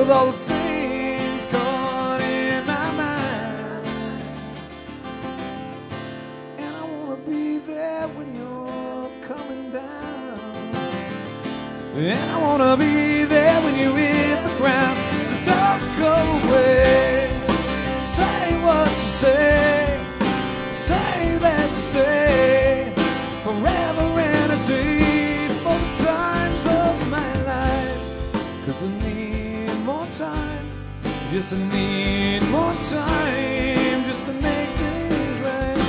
with all the things caught in my mind. And I wanna be there when you're coming down. And I wanna be there when you hit the ground. So don't go away. Say what you say. Say that you stay forever and a day for the times of my life. 'Cause I need more time. Yes, I need more time just to make things right.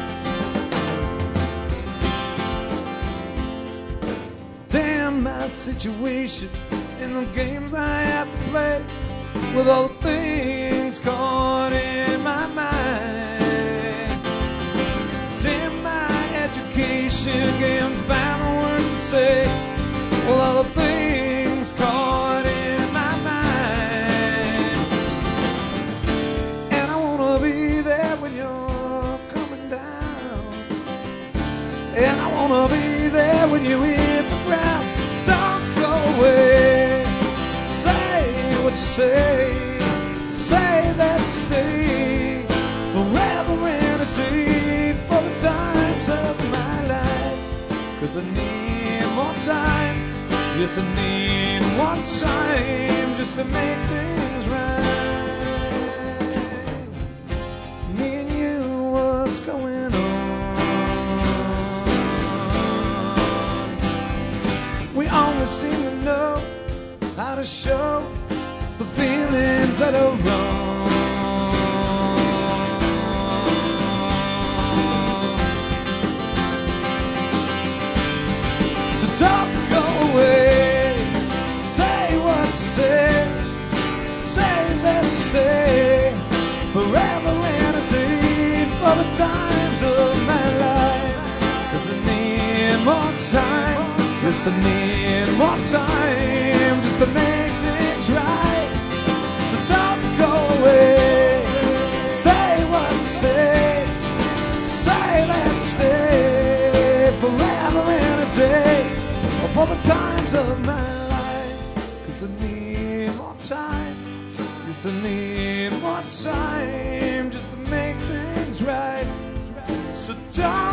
Damn my situation and the games I have to play with all the things caught in my mind. Damn my education, can't find the words to say with all the things caught in my mind. And I wanna be there when you're coming down. And I wanna be there when you hit the ground. Don't go away. Say what you say. Say that you stay forever and a day for the times of my life. 'Cause I need more time. Yes, I need more time just to make things right. Me and you, what's going on? We only seem to know how to show the feelings that are wrong. So don't go away. Say what you say. Say that you stay forever and a day for the times of my life. 'Cause I need more time. Yes, I need more time just to make things right. So don't go away. Say what you say. Say that you stay forever and a day for the times of my life. 'Cause I need more time. Yes, I need more time just to make things right. So don't